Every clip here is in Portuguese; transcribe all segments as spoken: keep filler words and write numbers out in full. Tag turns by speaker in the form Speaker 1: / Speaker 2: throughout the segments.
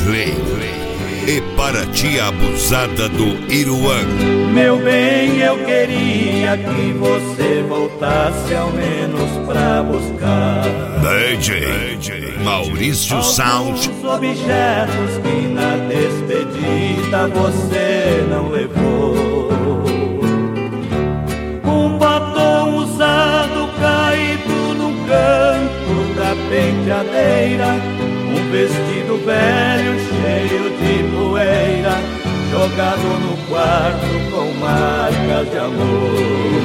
Speaker 1: Lei e para tia abusada do Iruã.
Speaker 2: Meu bem, eu queria que você voltasse ao menos pra buscar
Speaker 1: D J Maurício Sound.
Speaker 2: Os objetos que na despedida você não levou. Um batom usado caído no canto da penteadeira, um vestido velho cheio de poeira, jogado no quarto com marcas de amor.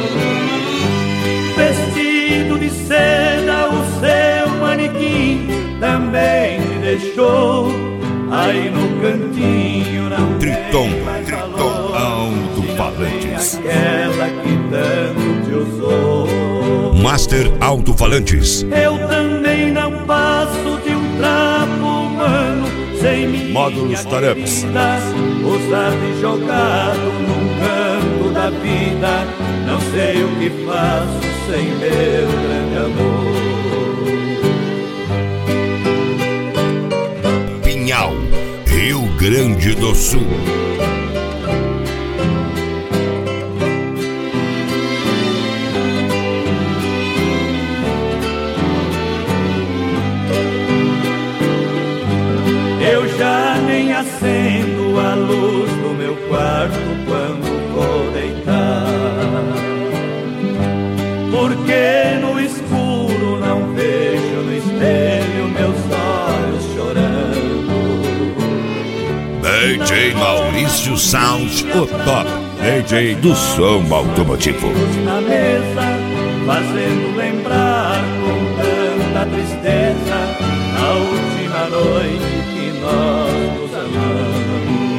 Speaker 2: Vestido de seda, o seu manequim também te deixou. Aí no cantinho não
Speaker 1: Triton,
Speaker 2: tem mais
Speaker 1: Triton Alto-Falantes.
Speaker 2: Aquela que tanto te usou.
Speaker 1: Master Alto-Falantes.
Speaker 2: Eu também não passo de um trapo humano sem minha
Speaker 1: Módulos Tareps.
Speaker 2: querida, usado e jogado num canto da vida. Não sei o que faço sem meu grande amor.
Speaker 1: Pinhal, Rio Grande do Sul.
Speaker 2: Eu já nem acendo a luz do meu quarto quando vou deitar, porque no escuro não vejo no espelho meus olhos chorando.
Speaker 1: D J Maurício Sound, o top D J do som automotivo.
Speaker 2: Na mesa, fazendo lembrar com tanta tristeza a última noite que nós nos amamos.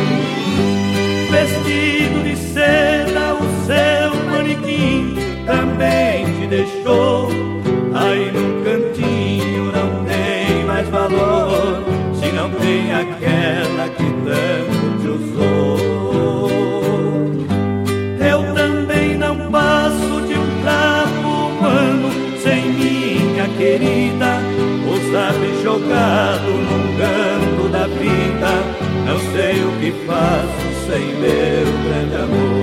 Speaker 2: Vestido de seda, o seu manequim também te deixou. Aí num cantinho não tem mais valor, se não tem aquela que tanto te usou. Eu também não passo de um trapo humano sem minha querida, usado e jogado num canto da vida. Não sei o que faço sem meu grande amor.